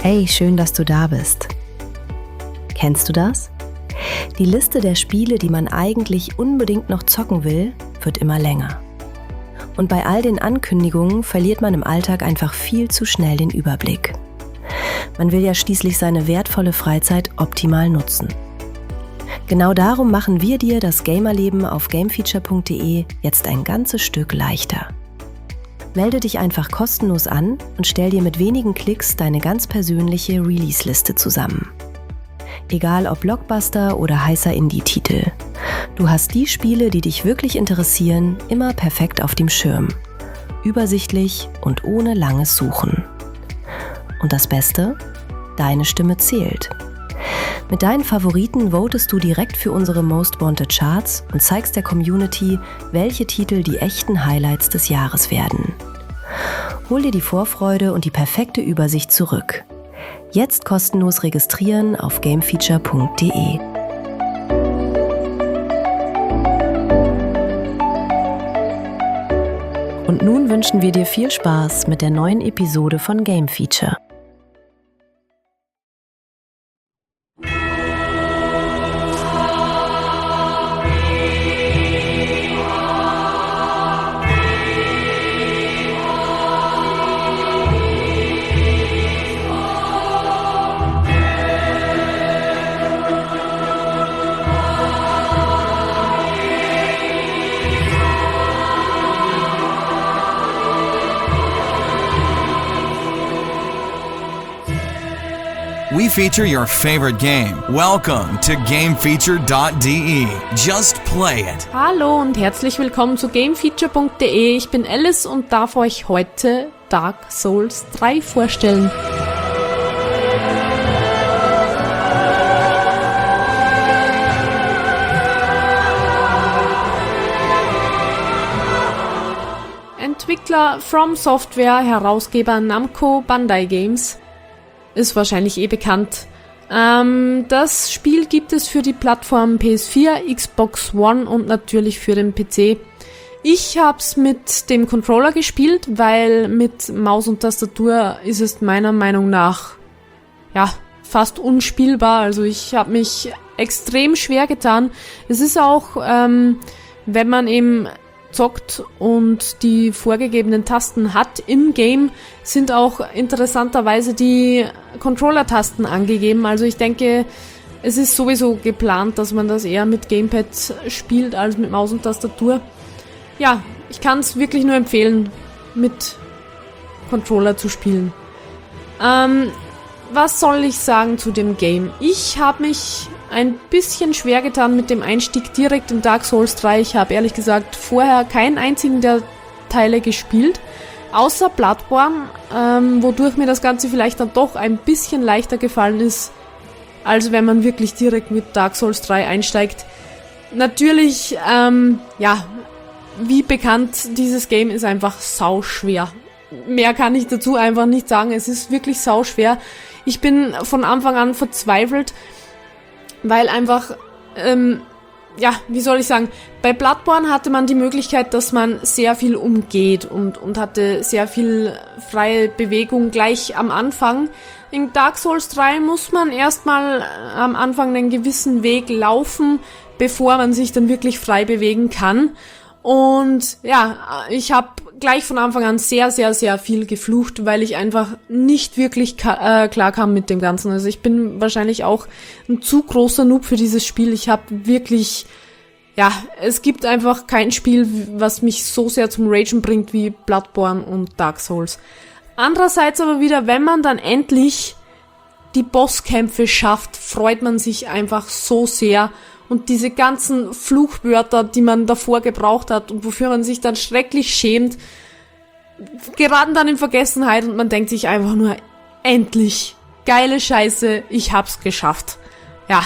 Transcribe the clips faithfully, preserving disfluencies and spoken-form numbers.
Hey, schön, dass du da bist. Kennst du das? Die Liste der Spiele, die man eigentlich unbedingt noch zocken will, wird immer länger. Und bei all den Ankündigungen verliert man im Alltag einfach viel zu schnell den Überblick. Man will ja schließlich seine wertvolle Freizeit optimal nutzen. Genau darum machen wir dir das Gamerleben auf gamefeature punkt de jetzt ein ganzes Stück leichter. Melde dich einfach kostenlos an und stell dir mit wenigen Klicks deine ganz persönliche Release-Liste zusammen. Egal ob Blockbuster oder heißer Indie-Titel. Du hast die Spiele, die dich wirklich interessieren, immer perfekt auf dem Schirm. Übersichtlich und ohne langes Suchen. Und das Beste? Deine Stimme zählt. Mit deinen Favoriten votest du direkt für unsere Most Wanted Charts und zeigst der Community, welche Titel die echten Highlights des Jahres werden. Hol dir die Vorfreude und die perfekte Übersicht zurück. Jetzt kostenlos registrieren auf gamefeature punkt de. Und nun wünschen wir dir viel Spaß mit der neuen Episode von Game Feature. We feature your favorite game. Welcome to gamefeature punkt de. Just play it. Hallo und herzlich willkommen zu gamefeature punkt de. Ich bin Alice und darf euch heute Dark Souls drei vorstellen. Entwickler From Software, Herausgeber Namco Bandai Games. Ist wahrscheinlich eh bekannt. Ähm, das Spiel gibt es für die Plattformen P S vier, Xbox One und natürlich für den P C. Ich hab's mit dem Controller gespielt, weil mit Maus und Tastatur ist es meiner Meinung nach ja fast unspielbar. Also ich habe mich extrem schwer getan. Es ist auch, ähm, wenn man eben zockt und die vorgegebenen Tasten hat im Game, sind auch interessanterweise die Controller-Tasten angegeben. Also ich denke, es ist sowieso geplant, dass man das eher mit Gamepad spielt als mit Maus und Tastatur. Ja, ich kann es wirklich nur empfehlen, mit Controller zu spielen. Ähm, was soll ich sagen zu dem Game? Ich habe mich ein bisschen schwer getan mit dem Einstieg direkt in Dark Souls drei. Ich habe ehrlich gesagt vorher keinen einzigen der Teile gespielt, außer Bloodborne, ähm, wodurch mir das Ganze vielleicht dann doch ein bisschen leichter gefallen ist, als wenn man wirklich direkt mit Dark Souls drei einsteigt. Natürlich, ähm, ja, wie bekannt, dieses Game ist einfach sauschwer. Mehr kann ich dazu einfach nicht sagen. Es ist wirklich sauschwer. Ich bin von Anfang an verzweifelt, weil einfach, ähm, ja, wie soll ich sagen, bei Bloodborne hatte man die Möglichkeit, dass man sehr viel umgeht und, und hatte sehr viel freie Bewegung gleich am Anfang. In Dark Souls drei muss man erstmal am Anfang einen gewissen Weg laufen, bevor man sich dann wirklich frei bewegen kann. Und ja, ich habe gleich von Anfang an sehr, sehr, sehr viel geflucht, weil ich einfach nicht wirklich ka- äh, klar kam mit dem Ganzen. Also ich bin wahrscheinlich auch ein zu großer Noob für dieses Spiel. Ich habe wirklich, ja, es gibt einfach kein Spiel, was mich so sehr zum Ragen bringt wie Bloodborne und Dark Souls. Andererseits aber wieder, wenn man dann endlich die Bosskämpfe schafft, freut man sich einfach so sehr. Und diese ganzen Fluchwörter, die man davor gebraucht hat und wofür man sich dann schrecklich schämt, geraten dann in Vergessenheit und man denkt sich einfach nur, endlich, geile Scheiße, ich hab's geschafft. Ja,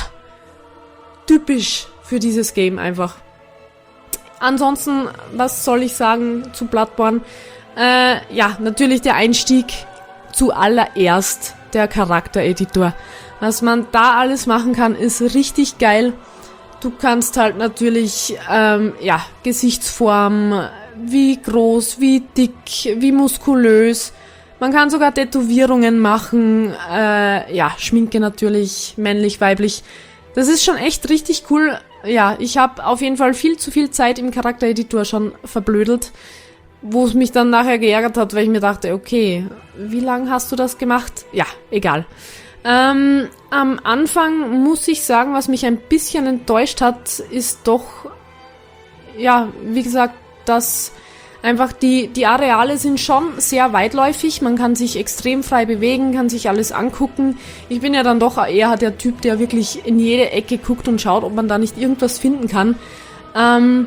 typisch für dieses Game einfach. Ansonsten, was soll ich sagen zu Bloodborne? Äh, ja, natürlich der Einstieg, zuallererst der Charaktereditor. Was man da alles machen kann, ist richtig geil. Du kannst halt natürlich, ähm, ja, Gesichtsform, wie groß, wie dick, wie muskulös, Man kann sogar Tätowierungen machen, äh, ja, Schminke natürlich, männlich, weiblich. Das ist schon echt richtig cool. Ja, ich habe auf jeden Fall viel zu viel Zeit im Charaktereditor schon verblödelt, wo es mich dann nachher geärgert hat, weil ich mir dachte, okay, wie lange hast du das gemacht? Ja, egal. Ähm, am Anfang muss ich sagen, was mich ein bisschen enttäuscht hat, ist doch, ja, wie gesagt, dass einfach die, die Areale sind schon sehr weitläufig, man kann sich extrem frei bewegen, kann sich alles angucken. Ich bin ja dann doch eher der Typ, der wirklich in jede Ecke guckt und schaut, ob man da nicht irgendwas finden kann. Ähm,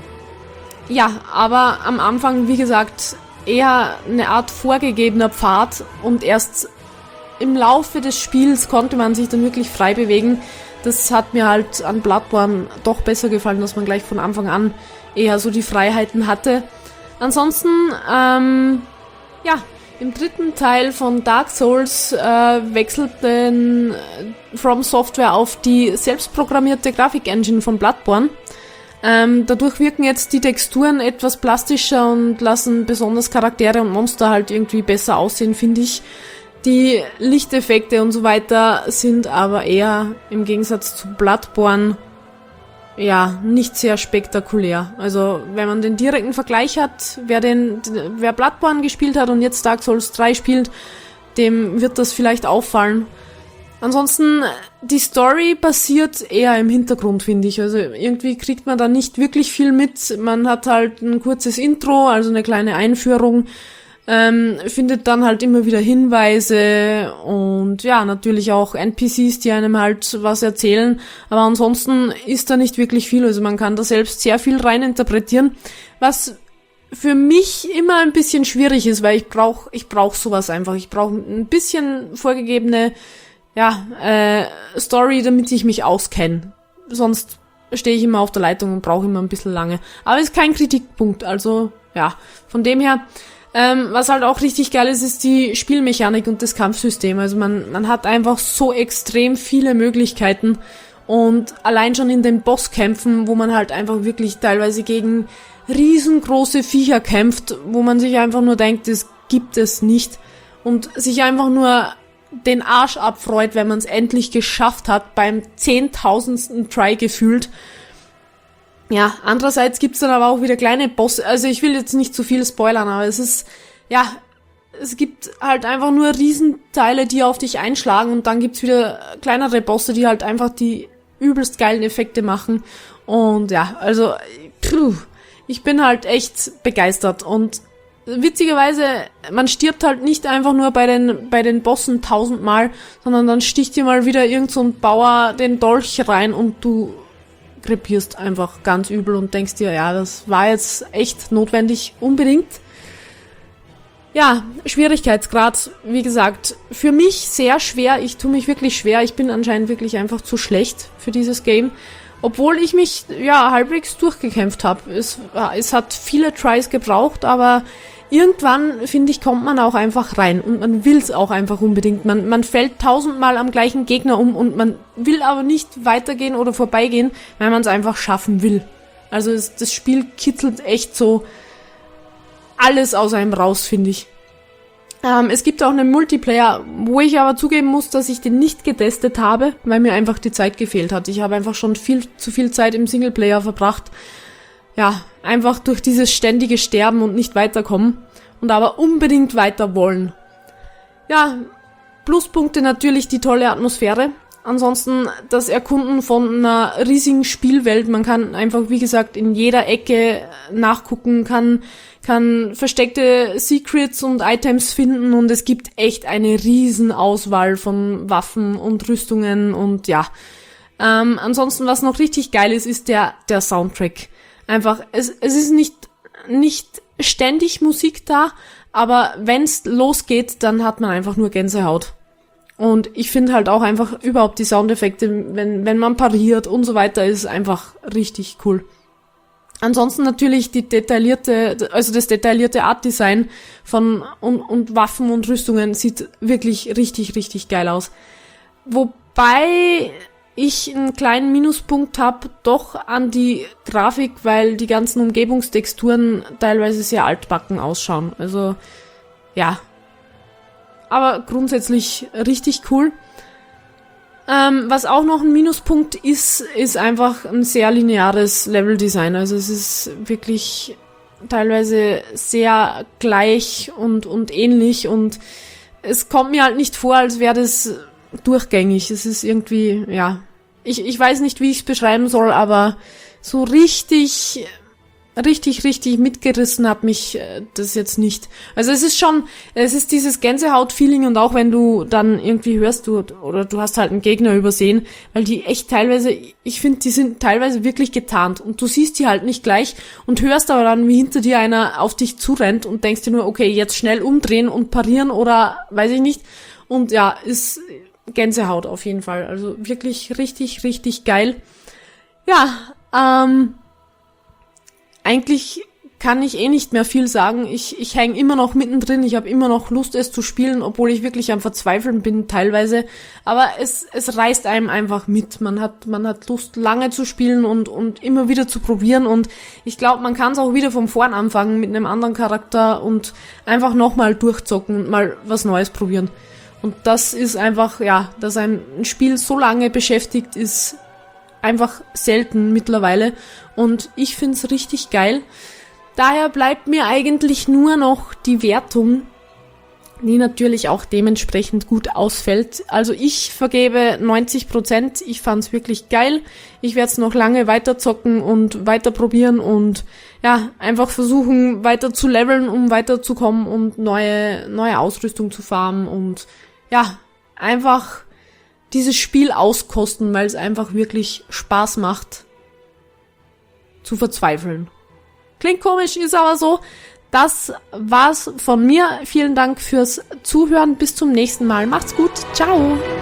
ja, aber am Anfang, wie gesagt, eher eine Art vorgegebener Pfad und erst im Laufe des Spiels konnte man sich dann wirklich frei bewegen. Das hat mir halt an Bloodborne doch besser gefallen, dass man gleich von Anfang an eher so die Freiheiten hatte. Ansonsten, ähm, ja, im dritten Teil von Dark Souls äh, wechselt denn From Software auf die selbstprogrammierte Grafik-Engine von Bloodborne. Ähm, dadurch wirken jetzt die Texturen etwas plastischer und lassen besonders Charaktere und Monster halt irgendwie besser aussehen, finde ich. Die Lichteffekte und so weiter sind aber eher im Gegensatz zu Bloodborne ja, nicht sehr spektakulär. Also, wenn man den direkten Vergleich hat, wer den, wer Bloodborne gespielt hat und jetzt Dark Souls drei spielt, dem wird das vielleicht auffallen. Ansonsten, die Story passiert eher im Hintergrund, finde ich. Also, irgendwie kriegt man da nicht wirklich viel mit. Man hat halt ein kurzes Intro, also eine kleine Einführung, ähm, findet dann halt immer wieder Hinweise und ja, natürlich auch N P Cs, die einem halt was erzählen, aber ansonsten ist da nicht wirklich viel, also man kann da selbst sehr viel rein interpretieren, was für mich immer ein bisschen schwierig ist, weil ich brauche ich brauche sowas einfach, ich brauche ein bisschen vorgegebene ja, äh, Story, damit ich mich auskenne, sonst stehe ich immer auf der Leitung und brauche immer ein bisschen lange, aber ist kein Kritikpunkt, also ja, von dem her. Ähm, was halt auch richtig geil ist, ist die Spielmechanik und das Kampfsystem. Also man, man hat einfach so extrem viele Möglichkeiten und allein schon in den Bosskämpfen, wo man halt einfach wirklich teilweise gegen riesengroße Viecher kämpft, wo man sich einfach nur denkt, das gibt es nicht und sich einfach nur den Arsch abfreut, wenn man es endlich geschafft hat, beim zehntausendsten Try gefühlt. Ja, andererseits gibt's dann aber auch wieder kleine Bosse, also ich will jetzt nicht zu viel spoilern, aber es ist, ja, es gibt halt einfach nur Riesenteile, die auf dich einschlagen und dann gibt's wieder kleinere Bosse, die halt einfach die übelst geilen Effekte machen und ja, also, pfuh, ich bin halt echt begeistert und witzigerweise, man stirbt halt nicht einfach nur bei den, bei den Bossen tausendmal, sondern dann sticht dir mal wieder irgend so ein Bauer den Dolch rein und du krepierst einfach ganz übel und denkst dir, ja, das war jetzt echt notwendig, unbedingt. Ja, Schwierigkeitsgrad, wie gesagt, für mich sehr schwer. Ich tue mich wirklich schwer. Ich bin anscheinend wirklich einfach zu schlecht für dieses Game. Obwohl ich mich, ja, halbwegs durchgekämpft habe. Es, es hat viele Tries gebraucht, aber irgendwann, finde ich, kommt man auch einfach rein und man will es auch einfach unbedingt. Man, man fällt tausendmal am gleichen Gegner um und man will aber nicht weitergehen oder vorbeigehen, weil man es einfach schaffen will. Also es, das Spiel kitzelt echt so alles aus einem raus, finde ich. Ähm, es gibt auch einen Multiplayer, wo ich aber zugeben muss, dass ich den nicht getestet habe, weil mir einfach die Zeit gefehlt hat. Ich habe einfach schon viel zu viel Zeit im Singleplayer verbracht. Ja, einfach durch dieses ständige Sterben und nicht weiterkommen und aber unbedingt weiter wollen. Ja, Pluspunkte natürlich die tolle Atmosphäre. Ansonsten das Erkunden von einer riesigen Spielwelt. Man kann einfach, wie gesagt, in jeder Ecke nachgucken, kann, kann versteckte Secrets und Items finden und es gibt echt eine riesen Auswahl von Waffen und Rüstungen und ja. Ähm, ansonsten, was noch richtig geil ist, ist der, der Soundtrack. Einfach, es, es ist nicht, nicht ständig Musik da, aber wenn's losgeht, dann hat man einfach nur Gänsehaut. Und ich finde halt auch einfach überhaupt die Soundeffekte, wenn, wenn man pariert und so weiter, ist einfach richtig cool. Ansonsten natürlich die detaillierte, also das detaillierte Artdesign von, und, und Waffen und Rüstungen sieht wirklich richtig, richtig geil aus. Wobei ich einen kleinen Minuspunkt habe, doch an die Grafik, weil die ganzen Umgebungstexturen teilweise sehr altbacken ausschauen. Also, ja, aber grundsätzlich richtig cool. Ähm, was auch noch ein Minuspunkt ist, ist einfach ein sehr lineares Leveldesign. Also es ist wirklich teilweise sehr gleich und, und ähnlich und es kommt mir halt nicht vor, als wäre das durchgängig. Es ist irgendwie, ja, ich, ich weiß nicht, wie ich es beschreiben soll, aber so richtig, richtig, richtig mitgerissen hat mich äh, das jetzt nicht. Also es ist schon, es ist dieses Gänsehaut-Feeling und auch wenn du dann irgendwie hörst, du oder du hast halt einen Gegner übersehen, weil die echt teilweise, ich finde, die sind teilweise wirklich getarnt und du siehst die halt nicht gleich und hörst aber dann, wie hinter dir einer auf dich zurennt und denkst dir nur, okay, jetzt schnell umdrehen und parieren oder weiß ich nicht. Und ja, ist Gänsehaut auf jeden Fall. Also wirklich richtig, richtig geil. Ja, ähm, eigentlich kann ich eh nicht mehr viel sagen. Ich, ich hänge immer noch mittendrin. Ich habe immer noch Lust, es zu spielen, obwohl ich wirklich am Verzweifeln bin teilweise. Aber es, es reißt einem einfach mit. Man hat, man hat Lust, lange zu spielen und, und immer wieder zu probieren. Und ich glaube, man kann es auch wieder von vorn anfangen mit einem anderen Charakter und einfach nochmal durchzocken und mal was Neues probieren. Und das ist einfach, ja, dass ein Spiel so lange beschäftigt ist, einfach selten mittlerweile und ich find's richtig geil. Daher bleibt mir eigentlich nur noch die Wertung, die natürlich auch dementsprechend gut ausfällt. Also ich vergebe neunzig Prozent, ich fand's wirklich geil. Ich werde es noch lange weiter zocken und weiter probieren und ja, einfach versuchen weiter zu leveln, um weiterzukommen und neue, neue Ausrüstung zu farmen und ja, einfach dieses Spiel auskosten, weil es einfach wirklich Spaß macht, zu verzweifeln. Klingt komisch, ist aber so. Das war's von mir. Vielen Dank fürs Zuhören. Bis zum nächsten Mal. Macht's gut. Ciao.